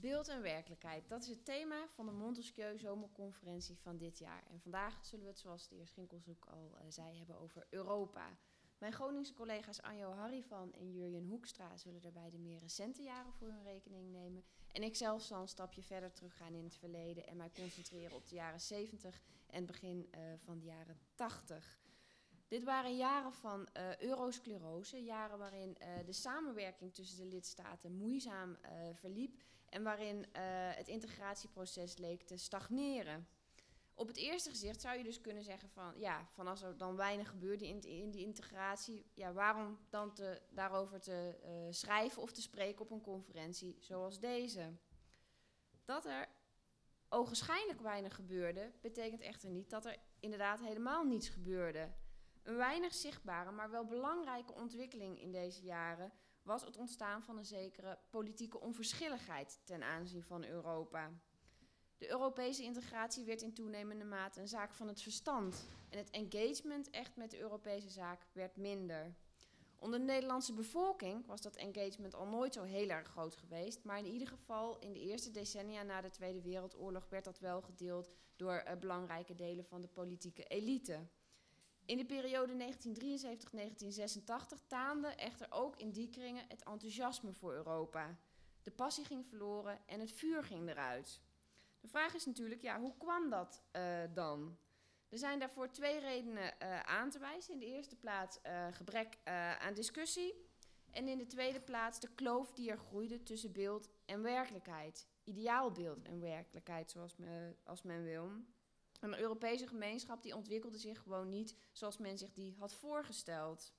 Beeld en werkelijkheid, dat is het thema van de Montesquieu Zomerconferentie van dit jaar. En vandaag zullen we het, zoals de heer Schinkels ook al zei, hebben over Europa. Mijn Groningse collega's Anjo Harrivan en Jurjen Hoekstra zullen daarbij de meer recente jaren voor hun rekening nemen. En ik zelf zal een stapje verder teruggaan in het verleden en mij concentreren op de jaren 70 en begin van de jaren 80. Dit waren jaren van eurosclerose, jaren waarin de samenwerking tussen de lidstaten moeizaam verliep en waarin het integratieproces leek te stagneren. Op het eerste gezicht zou je dus kunnen zeggen van als er dan weinig gebeurde in die integratie, ja, waarom dan daarover te schrijven of te spreken op een conferentie zoals deze? Dat er ogenschijnlijk weinig gebeurde, betekent echter niet dat er inderdaad helemaal niets gebeurde. Een weinig zichtbare, maar wel belangrijke ontwikkeling in deze jaren was het ontstaan van een zekere politieke onverschilligheid ten aanzien van Europa. De Europese integratie werd in toenemende mate een zaak van het verstand en het engagement echt met de Europese zaak werd minder. Onder de Nederlandse bevolking was dat engagement al nooit zo heel erg groot geweest, maar in ieder geval in de eerste decennia na de Tweede Wereldoorlog werd dat wel gedeeld door belangrijke delen van de politieke elite. In de periode 1973-1986 taande echter ook in die kringen het enthousiasme voor Europa. De passie ging verloren en het vuur ging eruit. De vraag is natuurlijk, hoe kwam dat dan? Er zijn daarvoor twee redenen aan te wijzen. In de eerste plaats gebrek aan discussie. En in de tweede plaats de kloof die er groeide tussen beeld en werkelijkheid. Ideaalbeeld en werkelijkheid, zoals als men wil. Een Europese gemeenschap die ontwikkelde zich gewoon niet zoals men zich die had voorgesteld.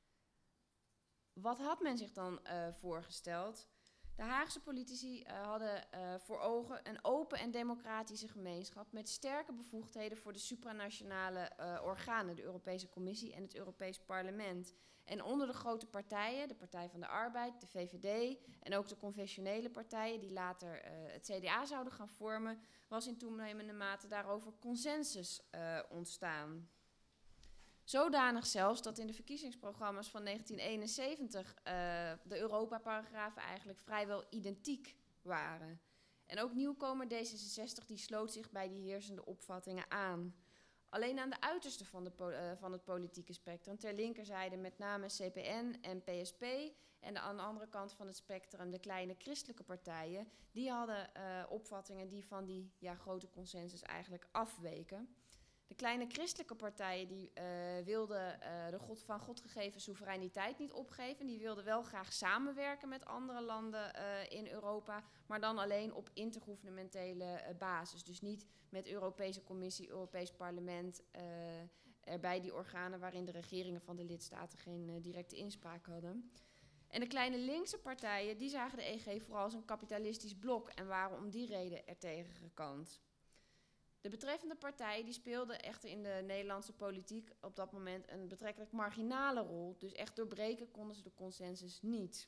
Wat had men zich dan voorgesteld? De Haagse politici hadden voor ogen een open en democratische gemeenschap met sterke bevoegdheden voor de supranationale organen, de Europese Commissie en het Europees Parlement. En onder de grote partijen, de Partij van de Arbeid, de VVD en ook de confessionele partijen die later het CDA zouden gaan vormen, was in toenemende mate daarover consensus ontstaan. Zodanig zelfs dat in de verkiezingsprogramma's van 1971 de Europa-paragrafen eigenlijk vrijwel identiek waren. En ook nieuwkomer D66 die sloot zich bij die heersende opvattingen aan. Alleen aan de uiterste van het politieke spectrum, ter linkerzijde met name CPN en PSP... en aan de andere kant van het spectrum de kleine christelijke partijen, die hadden opvattingen die van die grote consensus eigenlijk afweken. De kleine christelijke partijen die wilden de van God gegeven soevereiniteit niet opgeven. Die wilden wel graag samenwerken met andere landen in Europa, maar dan alleen op intergouvernementele basis. Dus niet met Europese Commissie, Europees Parlement, erbij die organen waarin de regeringen van de lidstaten geen directe inspraak hadden. En de kleine linkse partijen die zagen de EG vooral als een kapitalistisch blok en waren om die reden ertegen gekant. De betreffende partij die speelde echter in de Nederlandse politiek op dat moment een betrekkelijk marginale rol. Dus echt doorbreken konden ze de consensus niet.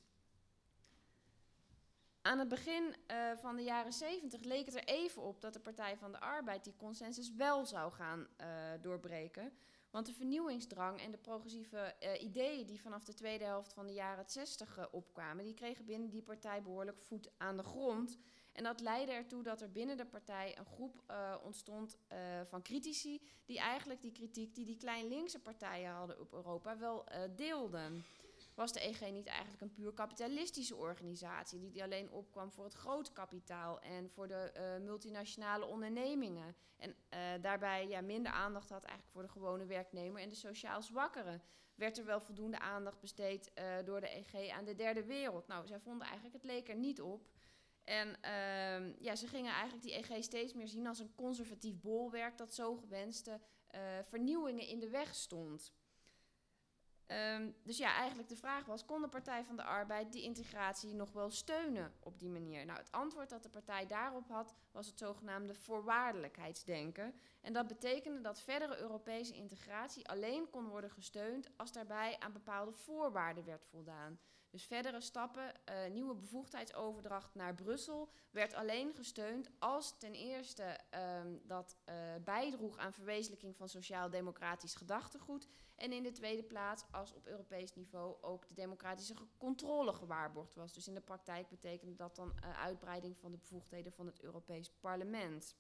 Aan het begin van de jaren 70 leek het er even op dat de Partij van de Arbeid die consensus wel zou gaan doorbreken. Want de vernieuwingsdrang en de progressieve ideeën die vanaf de tweede helft van de jaren 60 opkwamen, die kregen binnen die partij behoorlijk voet aan de grond. En dat leidde ertoe dat er binnen de partij een groep ontstond van critici die eigenlijk die kritiek die klein linkse partijen hadden op Europa wel deelden. Was de EG niet eigenlijk een puur kapitalistische organisatie die alleen opkwam voor het grootkapitaal en voor de multinationale ondernemingen en daarbij minder aandacht had eigenlijk voor de gewone werknemer en de sociaal zwakkeren? Werd er wel voldoende aandacht besteed door de EG aan de derde wereld? Nou, zij vonden eigenlijk, het leek er niet op. En ze gingen eigenlijk die EG steeds meer zien als een conservatief bolwerk dat zo gewenste vernieuwingen in de weg stond. Dus eigenlijk de vraag was, kon de Partij van de Arbeid die integratie nog wel steunen op die manier? Nou, het antwoord dat de partij daarop had, was het zogenaamde voorwaardelijkheidsdenken. En dat betekende dat verdere Europese integratie alleen kon worden gesteund als daarbij aan bepaalde voorwaarden werd voldaan. Dus verdere stappen, nieuwe bevoegdheidsoverdracht naar Brussel, werd alleen gesteund als ten eerste dat bijdroeg aan verwezenlijking van sociaal-democratisch gedachtegoed. En in de tweede plaats als op Europees niveau ook de democratische controle gewaarborgd was. Dus in de praktijk betekende dat dan uitbreiding van de bevoegdheden van het Europees Parlement.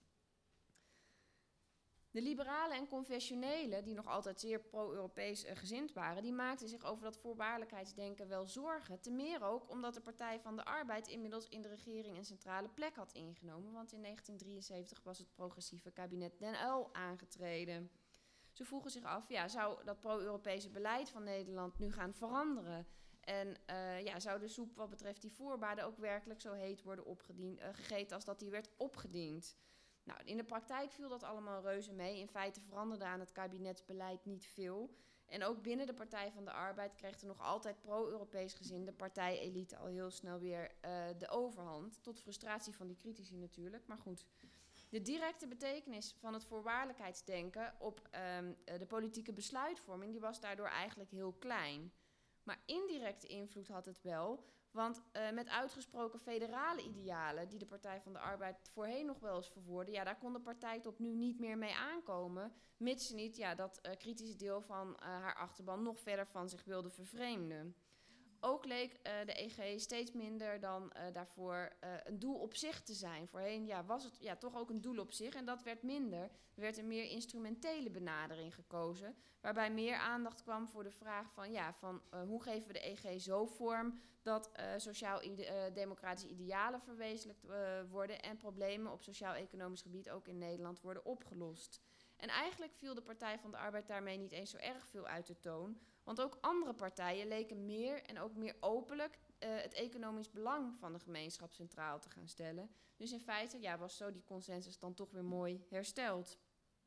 De liberalen en confessionelen, die nog altijd zeer pro-Europees gezind waren, die maakten zich over dat voorwaardelijkheidsdenken wel zorgen. Te meer ook omdat de Partij van de Arbeid inmiddels in de regering een centrale plek had ingenomen. Want in 1973 was het progressieve kabinet Den Uyl aangetreden. Ze vroegen zich af, zou dat pro-Europese beleid van Nederland nu gaan veranderen? En zou de soep wat betreft die voorwaarden ook werkelijk zo heet worden gegeten als dat die werd opgediend? Nou, in de praktijk viel dat allemaal reuze mee. In feite veranderde aan het kabinetsbeleid niet veel. En ook binnen de Partij van de Arbeid kreeg de nog altijd pro-Europees gezinde partijelite al heel snel weer de overhand. Tot frustratie van die critici natuurlijk, maar goed. De directe betekenis van het voorwaardelijkheidsdenken op de politieke besluitvorming, die was daardoor eigenlijk heel klein. Maar indirecte invloed had het wel, want met uitgesproken federale idealen, die de Partij van de Arbeid voorheen nog wel eens verwoordde, daar kon de partij tot nu niet meer mee aankomen, mits ze niet dat kritische deel van haar achterban nog verder van zich wilde vervreemden. Ook leek de EG steeds minder dan daarvoor een doel op zich te zijn. Voorheen was het toch ook een doel op zich en dat werd minder. Er werd een meer instrumentele benadering gekozen, waarbij meer aandacht kwam voor de vraag van hoe geven we de EG zo vorm dat sociaal-democratische idealen verwezenlijkt worden en problemen op sociaal-economisch gebied ook in Nederland worden opgelost. En eigenlijk viel de Partij van de Arbeid daarmee niet eens zo erg veel uit de toon. Want ook andere partijen leken meer en ook meer openlijk het economisch belang van de gemeenschap centraal te gaan stellen. Dus in feite was zo die consensus dan toch weer mooi hersteld.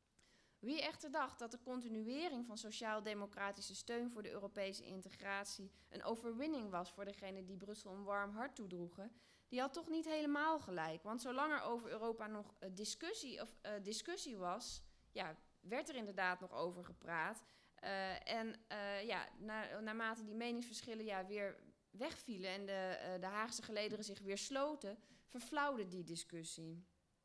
Wie echter dacht dat de continuering van sociaal-democratische steun voor de Europese integratie een overwinning was voor degenen die Brussel een warm hart toedroegen, die had toch niet helemaal gelijk. Want zolang er over Europa nog discussie was, werd er inderdaad nog over gepraat. Naarmate die meningsverschillen weer wegvielen en de Haagse gelederen zich weer sloten, verflauwde die discussie.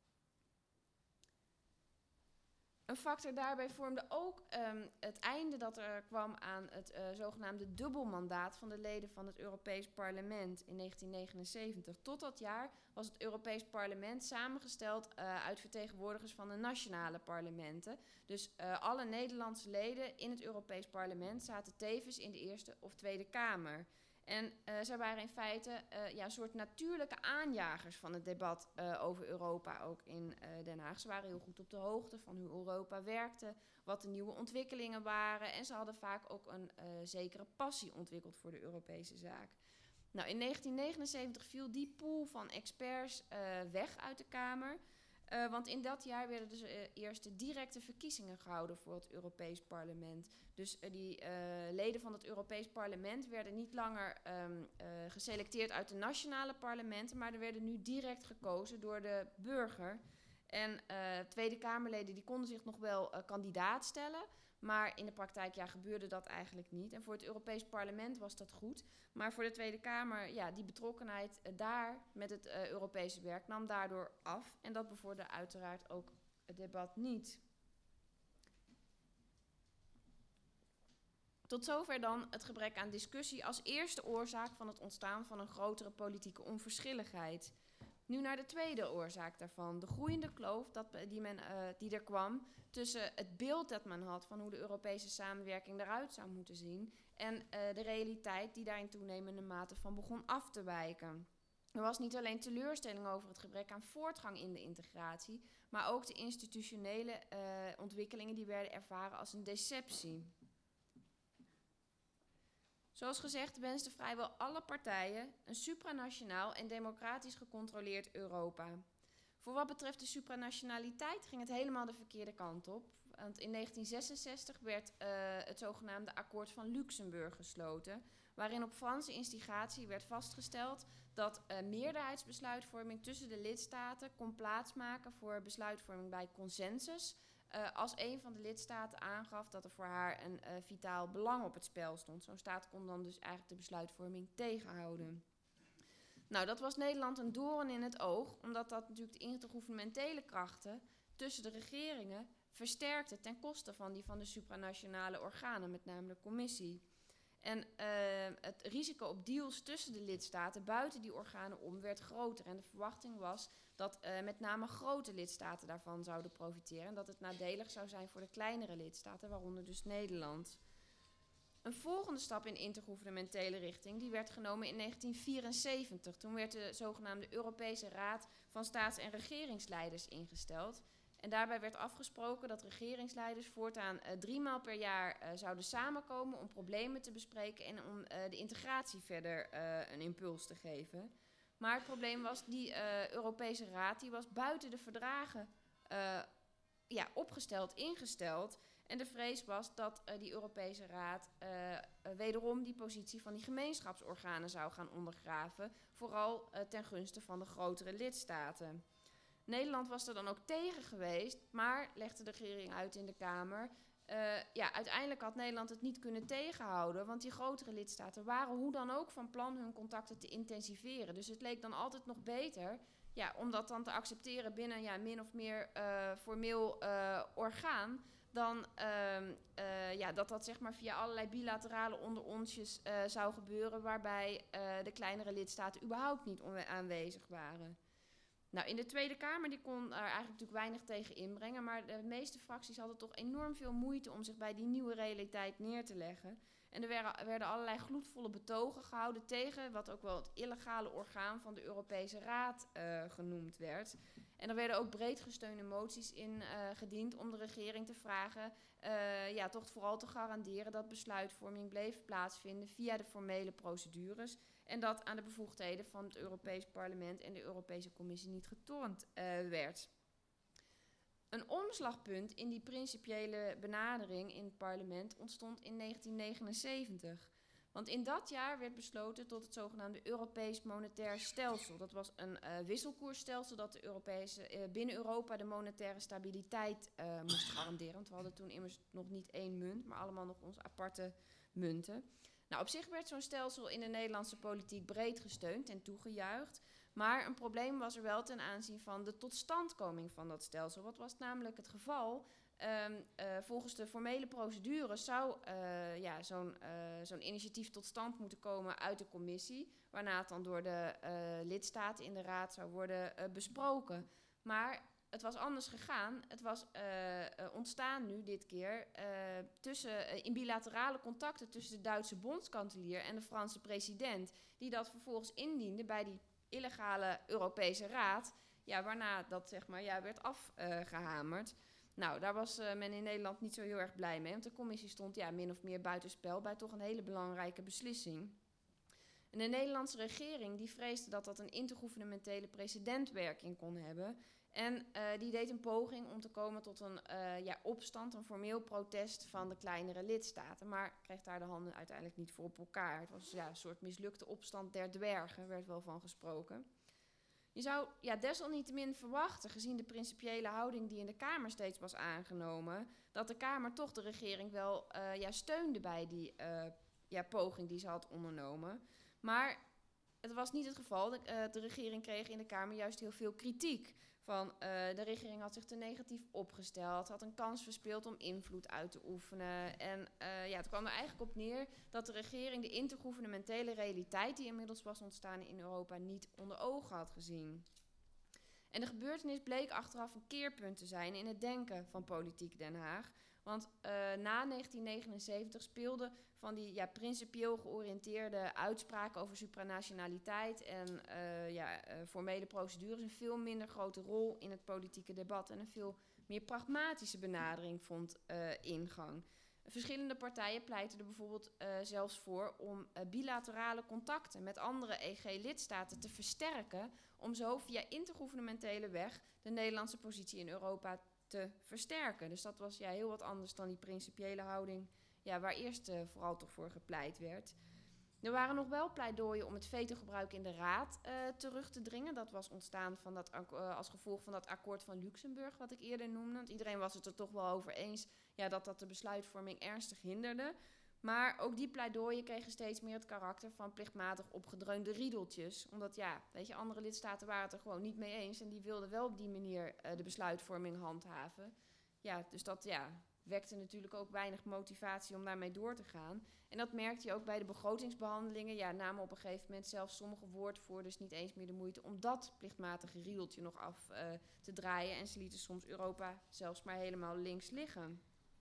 Een factor daarbij vormde ook het einde dat er kwam aan het zogenaamde dubbelmandaat van de leden van het Europees Parlement in 1979. Tot dat jaar was het Europees Parlement samengesteld uit vertegenwoordigers van de nationale parlementen. Dus alle Nederlandse leden in het Europees Parlement zaten tevens in de Eerste of Tweede Kamer. En zij waren in feite een soort natuurlijke aanjagers van het debat over Europa ook in Den Haag. Ze waren heel goed op de hoogte van hoe Europa werkte, wat de nieuwe ontwikkelingen waren. En ze hadden vaak ook een zekere passie ontwikkeld voor de Europese zaak. Nou, in 1979 viel die pool van experts weg uit de Kamer. Want in dat jaar werden dus eerst de directe verkiezingen gehouden voor het Europees Parlement. Dus die leden van het Europees Parlement werden niet langer geselecteerd uit de nationale parlementen, maar er werden nu direct gekozen door de burger. En Tweede Kamerleden die konden zich nog wel kandidaat stellen, maar in de praktijk gebeurde dat eigenlijk niet. En voor het Europees Parlement was dat goed. Maar voor de Tweede Kamer, die betrokkenheid daar met het Europese werk nam daardoor af. En dat bevorderde uiteraard ook het debat niet. Tot zover dan het gebrek aan discussie als eerste oorzaak van het ontstaan van een grotere politieke onverschilligheid. Nu naar de tweede oorzaak daarvan, de groeiende kloof die er kwam tussen het beeld dat men had van hoe de Europese samenwerking eruit zou moeten zien en de realiteit die daar in toenemende mate van begon af te wijken. Er was niet alleen teleurstelling over het gebrek aan voortgang in de integratie, maar ook de institutionele ontwikkelingen die werden ervaren als een deceptie. Zoals gezegd wensten vrijwel alle partijen een supranationaal en democratisch gecontroleerd Europa. Voor wat betreft de supranationaliteit ging het helemaal de verkeerde kant op. Want in 1966 werd het zogenaamde Akkoord van Luxemburg gesloten, waarin op Franse instigatie werd vastgesteld dat meerderheidsbesluitvorming tussen de lidstaten kon plaatsmaken voor besluitvorming bij consensus als een van de lidstaten aangaf dat er voor haar een vitaal belang op het spel stond. Zo'n staat kon dan dus eigenlijk de besluitvorming tegenhouden. Nou, dat was Nederland een doorn in het oog, omdat dat natuurlijk de intergouvernementele krachten tussen de regeringen versterkte ten koste van die van de supranationale organen, met name de commissie. En het risico op deals tussen de lidstaten buiten die organen om werd groter. En de verwachting was dat met name grote lidstaten daarvan zouden profiteren. En dat het nadelig zou zijn voor de kleinere lidstaten, waaronder dus Nederland. Een volgende stap in intergouvernementele richting die werd genomen in 1974. Toen werd de zogenaamde Europese Raad van Staats- en Regeringsleiders ingesteld. En daarbij werd afgesproken dat regeringsleiders voortaan 3 maal per jaar zouden samenkomen om problemen te bespreken en om de integratie verder een impuls te geven. Maar het probleem was, die Europese Raad die was buiten de verdragen ingesteld. En de vrees was dat die Europese Raad wederom die positie van die gemeenschapsorganen zou gaan ondergraven, vooral ten gunste van de grotere lidstaten. Nederland was er dan ook tegen geweest, maar legde de regering uit in de Kamer. Uiteindelijk had Nederland het niet kunnen tegenhouden, want die grotere lidstaten waren hoe dan ook van plan hun contacten te intensiveren. Dus het leek dan altijd nog beter om dat dan te accepteren binnen een min of meer formeel orgaan, dan dat zeg maar via allerlei bilaterale onderonsjes zou gebeuren, waarbij de kleinere lidstaten überhaupt niet aanwezig waren. Nou, in de Tweede Kamer die kon er eigenlijk natuurlijk weinig tegen inbrengen, maar de meeste fracties hadden toch enorm veel moeite om zich bij die nieuwe realiteit neer te leggen. En er werden allerlei gloedvolle betogen gehouden tegen wat ook wel het illegale orgaan van de Europese Raad genoemd werd. En er werden ook breed gesteunde moties ingediend om de regering te vragen toch vooral te garanderen dat besluitvorming bleef plaatsvinden via de formele procedures en dat aan de bevoegdheden van het Europees Parlement en de Europese Commissie niet getornd werd. Een omslagpunt in die principiële benadering in het parlement ontstond in 1979. Want in dat jaar werd besloten tot het zogenaamde Europees Monetair Stelsel. Dat was een wisselkoersstelsel dat binnen Europa de monetaire stabiliteit moest garanderen. Want we hadden toen immers nog niet één munt, maar allemaal nog onze aparte munten. Nou, op zich werd zo'n stelsel in de Nederlandse politiek breed gesteund en toegejuicht. Maar een probleem was er wel ten aanzien van de totstandkoming van dat stelsel. Wat was namelijk het geval? Volgens de formele procedure zou zo'n initiatief tot stand moeten komen uit de commissie, waarna het dan door de lidstaten in de raad zou worden besproken. Maar het was anders gegaan. Het was ontstaan nu dit keer in bilaterale contacten tussen de Duitse bondskanselier en de Franse president, die dat vervolgens indiende bij die illegale Europese Raad, waarna dat zeg maar werd afgehamerd. Nou, daar was men in Nederland niet zo heel erg blij mee, want de commissie stond min of meer buitenspel bij toch een hele belangrijke beslissing. En de Nederlandse regering die vreesde dat dat een intergouvernementele precedentwerking kon hebben. En die deed een poging om te komen tot een opstand, een formeel protest van de kleinere lidstaten. Maar kreeg daar de handen uiteindelijk niet voor op elkaar. Het was een soort mislukte opstand der dwergen, werd wel van gesproken. Je zou desalniettemin verwachten, gezien de principiële houding die in de Kamer steeds was aangenomen, dat de Kamer toch de regering wel steunde bij die poging die ze had ondernomen. Maar het was niet het geval. De regering kreeg in de Kamer juist heel veel kritiek. De regering had zich te negatief opgesteld, had een kans verspeeld om invloed uit te oefenen. En het kwam er eigenlijk op neer dat de regering de intergouvernementele realiteit die inmiddels was ontstaan in Europa niet onder ogen had gezien. En de gebeurtenis bleek achteraf een keerpunt te zijn in het denken van politiek Den Haag. Want na 1979 speelden van die principieel georiënteerde uitspraken over supranationaliteit en formele procedures een veel minder grote rol in het politieke debat. En een veel meer pragmatische benadering vond ingang. Verschillende partijen pleitten er bijvoorbeeld zelfs voor om bilaterale contacten met andere EG-lidstaten te versterken, om zo via intergouvernementele weg de Nederlandse positie in Europa te versterken. Dus dat was heel wat anders dan die principiële houding waar eerst vooral toch voor gepleit werd. Er waren nog wel pleidooien om het vetogebruik in de Raad terug te dringen. Dat was ontstaan van als gevolg van dat akkoord van Luxemburg, wat ik eerder noemde. Want iedereen was het er toch wel over eens dat de besluitvorming ernstig hinderde. Maar ook die pleidooien kregen steeds meer het karakter van plichtmatig opgedreunde riedeltjes. Omdat andere lidstaten waren het er gewoon niet mee eens. En die wilden wel op die manier de besluitvorming handhaven. Dus dat wekte natuurlijk ook weinig motivatie om daarmee door te gaan. En dat merkte je ook bij de begrotingsbehandelingen. Namen op een gegeven moment zelfs sommige woordvoerders niet eens meer de moeite om dat plichtmatige riedeltje nog af te draaien. En ze lieten soms Europa zelfs maar helemaal links liggen.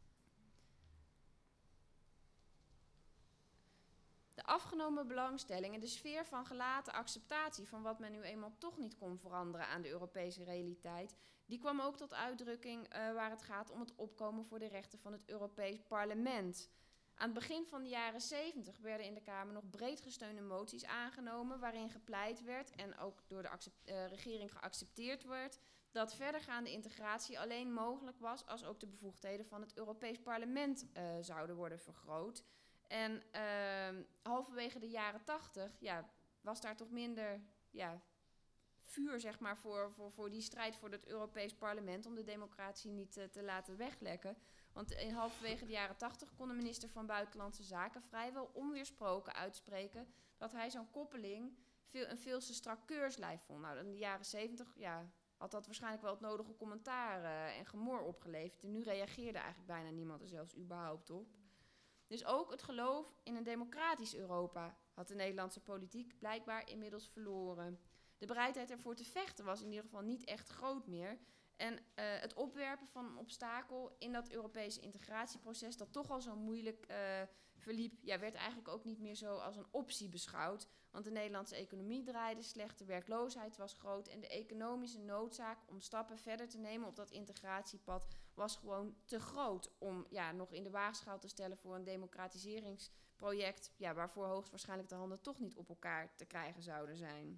De afgenomen belangstelling en de sfeer van gelaten acceptatie van wat men nu eenmaal toch niet kon veranderen aan de Europese realiteit, die kwam ook tot uitdrukking waar het gaat om het opkomen voor de rechten van het Europees Parlement. Aan het begin van de jaren 70 werden in de Kamer nog breed gesteunde moties aangenomen waarin gepleit werd en ook door de regering geaccepteerd werd dat verdergaande integratie alleen mogelijk was als ook de bevoegdheden van het Europees Parlement zouden worden vergroot. En halverwege de jaren 80 was daar toch minder vuur zeg maar, voor die strijd voor het Europees Parlement om de democratie niet te laten weglekken. Want in halverwege de jaren 80 kon de minister van Buitenlandse Zaken vrijwel onweersproken uitspreken dat hij zo'n koppeling een veel te strak keurslijf vond. Nou, in de jaren 70 had dat waarschijnlijk wel het nodige commentaar en gemor opgeleverd. En nu reageerde eigenlijk bijna niemand er zelfs überhaupt op. Dus ook het geloof in een democratisch Europa had de Nederlandse politiek blijkbaar inmiddels verloren. De bereidheid ervoor te vechten was in ieder geval niet echt groot meer. En het opwerpen van een obstakel in dat Europese integratieproces, dat toch al zo moeilijk verliep, werd eigenlijk ook niet meer zo als een optie beschouwd. Want de Nederlandse economie draaide slecht, de werkloosheid was groot en de economische noodzaak om stappen verder te nemen op dat integratiepad was gewoon te groot om nog in de waagschaal te stellen voor een democratiseringsproject waarvoor hoogstwaarschijnlijk de handen toch niet op elkaar te krijgen zouden zijn.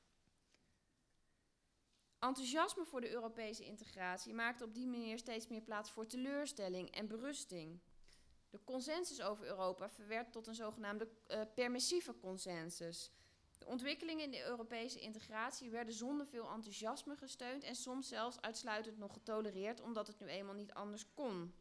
Enthousiasme voor de Europese integratie maakte op die manier steeds meer plaats voor teleurstelling en berusting. De consensus over Europa verwerd tot een zogenaamde permissieve consensus. De ontwikkelingen in de Europese integratie werden zonder veel enthousiasme gesteund en soms zelfs uitsluitend nog getolereerd, omdat het nu eenmaal niet anders kon.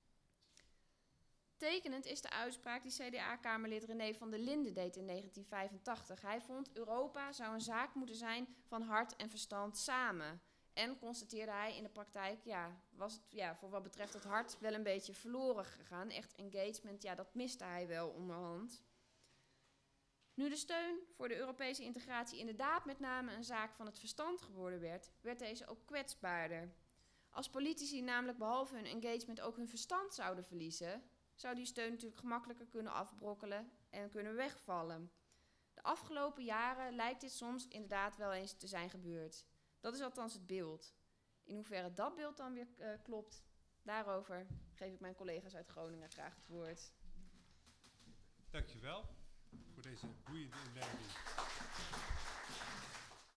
Tekenend is de uitspraak die CDA-kamerlid René van der Linden deed in 1985. Hij vond Europa zou een zaak moeten zijn van hart en verstand samen. En constateerde hij in de praktijk, was het voor wat betreft het hart wel een beetje verloren gegaan. Echt engagement, dat miste hij wel onderhand. Nu de steun voor de Europese integratie inderdaad met name een zaak van het verstand geworden werd deze ook kwetsbaarder. Als politici namelijk behalve hun engagement ook hun verstand zouden verliezen, zou die steun natuurlijk gemakkelijker kunnen afbrokkelen en kunnen wegvallen. De afgelopen jaren lijkt dit soms inderdaad wel eens te zijn gebeurd. Dat is althans het beeld. In hoeverre dat beeld dan weer klopt, daarover geef ik mijn collega's uit Groningen graag het woord. Dankjewel voor deze boeiende inleiding.